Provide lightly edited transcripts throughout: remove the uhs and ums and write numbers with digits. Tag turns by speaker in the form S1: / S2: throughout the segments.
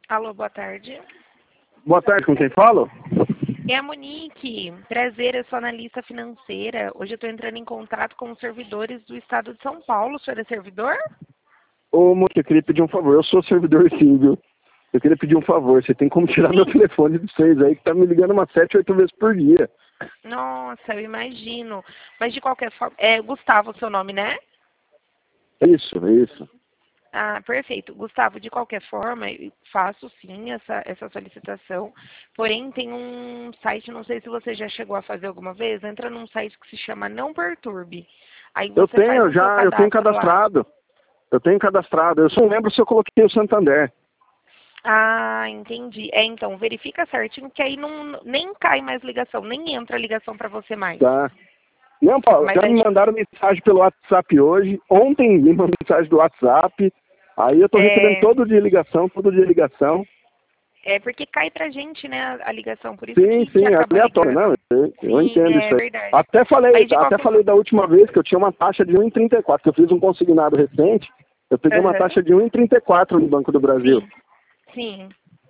S1: Alô, boa tarde.
S2: Boa tarde, com quem falo?
S1: É a Monique. Prazer, eu sou analista financeira. Hoje eu estou entrando em contato com os servidores do estado de São Paulo. O senhor é servidor?
S2: Ô, moça, eu queria pedir um favor. Eu sou servidor sim, viu? Eu queria pedir um favor. Você tem como tirar meu telefone de vocês aí, que tá me ligando umas 7, 8 vezes por dia.
S1: Nossa, eu imagino. Mas de qualquer forma, é Gustavo o seu nome, né?
S2: Isso.
S1: Ah, perfeito. Gustavo, de qualquer forma, eu faço sim essa solicitação. Porém, tem um site, não sei se você já chegou a fazer alguma vez, entra num site que se chama Não Perturbe. Aí
S2: Eu
S1: você faz
S2: tenho
S1: o seu
S2: já, eu tenho
S1: cadastro lá.
S2: cadastrado. Eu só não lembro se eu coloquei o Santander.
S1: Ah, entendi. Então, verifica certinho que aí nem cai mais ligação, nem entra ligação para você mais.
S2: Tá. Não, Paulo,
S1: Mas
S2: já me mandaram mensagem pelo WhatsApp hoje. Ontem me mandaram mensagem do WhatsApp. Aí eu tô recebendo todo dia ligação.
S1: é porque cai pra gente, né, a ligação, por isso
S2: Sim,
S1: que acaba
S2: aleatório,
S1: ligando.
S2: não, eu
S1: Sim,
S2: entendo
S1: é
S2: isso aí.
S1: verdade.
S2: Até
S1: Mas de qualquer
S2: falei da última vez que eu tinha uma taxa de 1,34, que eu fiz um consignado recente, eu peguei uma
S1: Aham,
S2: taxa de 1,34 no Banco do Brasil.
S1: sim.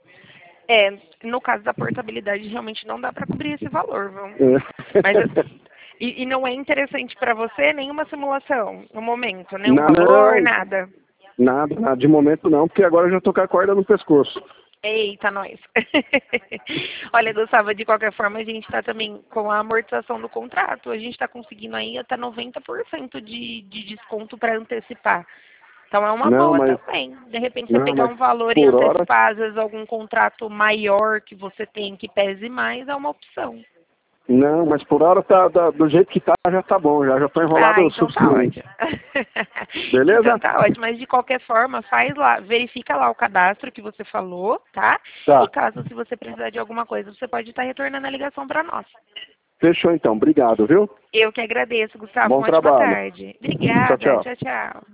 S1: No caso da portabilidade, realmente não dá para cobrir esse valor, viu? Mas
S2: É.
S1: e não é interessante para você nenhuma simulação no momento, nenhum valor,
S2: Não,
S1: nada.
S2: nada, de momento não, porque agora eu já tô com a corda no pescoço.
S1: Eita, nós. Olha, Gustavo, de qualquer forma, a gente está também com a amortização do contrato. A gente está conseguindo aí até 90% de desconto para antecipar. Então é uma
S2: Não,
S1: boa
S2: mas,
S1: também. De repente você
S2: não,
S1: pegar
S2: mas
S1: um valor e
S2: por hora,
S1: antecipar, às vezes algum contrato maior que você tem que pese mais, é uma opção.
S2: não, mas por hora do jeito que tá, já tá bom, já tô enrolado
S1: Ah,
S2: o
S1: então tá
S2: suficiente.
S1: ótimo. Então
S2: Beleza?
S1: tá ótimo, mas de qualquer forma, faz lá, verifica lá o cadastro que você falou, tá? E
S2: Tá,
S1: caso se você precisar de alguma coisa, você pode estar retornando a ligação para nós.
S2: fechou então, obrigado, viu?
S1: Eu que agradeço, Gustavo.
S2: Bom
S1: Uma ótima
S2: trabalho.
S1: tarde.
S2: Tchau,
S1: Obrigada.
S2: tchau.
S1: Tchau, tchau.